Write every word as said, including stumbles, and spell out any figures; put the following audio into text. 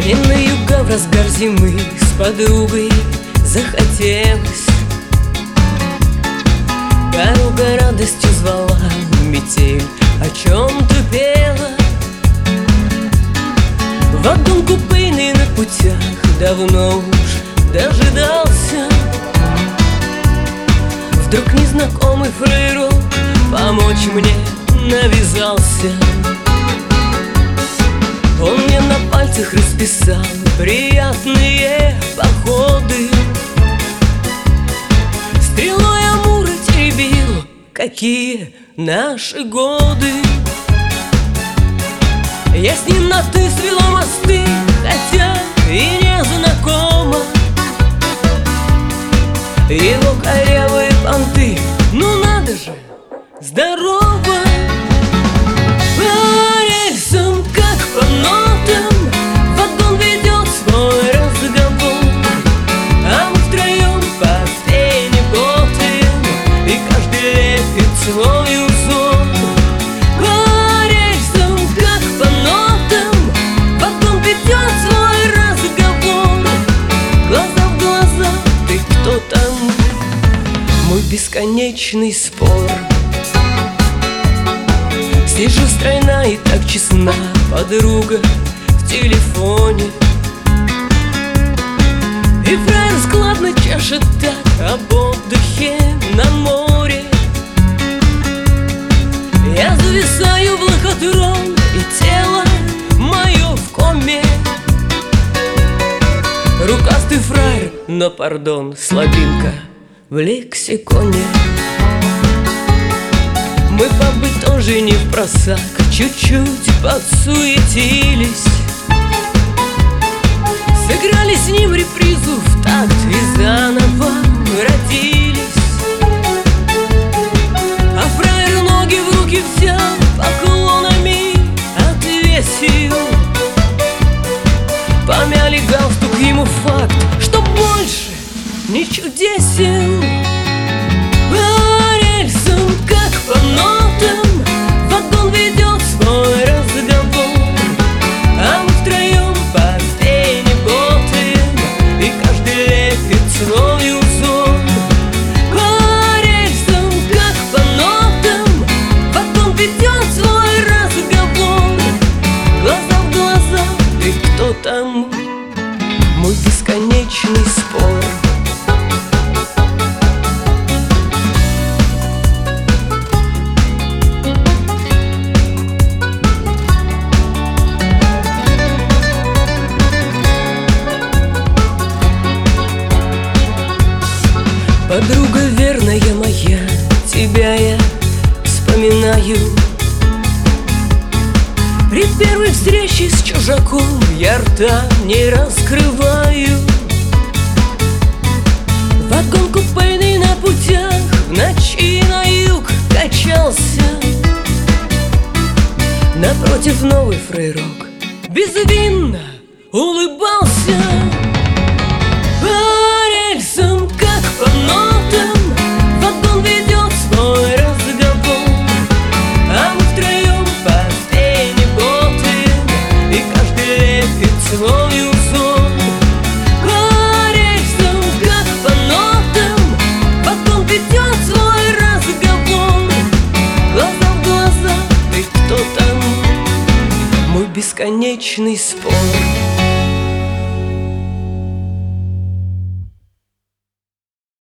И на юга в разгар зимы с подругой захотелось. Дорога радостью звала, метель о чем-то пела. Вагон купейный на путях давно уж дожидался. Вдруг незнакомый фрейрок помочь мне навязался. Он мне на пальцах расписал приятные походы. Стрелой Амура теребил, какие наши годы. Я с ним на «ты» свела мосты, хотя и не знакома. Его корявые понты, ну надо же, здорово. По рельсам, как по нотам, вагон ведет свой разговор. А мы втроем по стене потаем, и каждый лепит свой узор. По рельсам, как по нотам, вагон ведет свой разговор. Глаза в глаза, ты кто там? Мой бесконечный спор. Сижу стройна и так честна подруга в телефоне, и фраер складно чешет так об отдыхе на море. Я зависаю в лохотрон, и тело мое в коме. Рукастый фраер, но, пардон, слабинка в лексиконе. Мы бабы тоже не впросак, чуть-чуть подсуетились. Сыграли с ним репризу в такт и заново родились. А фраер ноги в руки взял, поклонами отвесил. Помяли галстук, ему факт, что больше не чудесен. По рельсам, как по нотам, вагон ведет свой разговор. А мы втроем по стене потаем, и каждый лепит свой узор. По рельсам, как по нотам, вагон ведет свой разговор. Глаза в глаза, ты кто там? Мой бесконечный спор. Подруга верная моя, тебя я вспоминаю. При первой встрече с чужаком я рта не раскрываю. Вагон купейный на путях в ночи на юг качался. Напротив новый фрейрок безвинно улыбался. По рельсам, как по нотам, вагон ведет свой разговор. А мы втроем по стене потаем, и каждый лепит свой узор. По рельсам, как по нотам, вагон ведет свой разговор. Глаза в глаза, ты кто там? Мой бесконечный спор.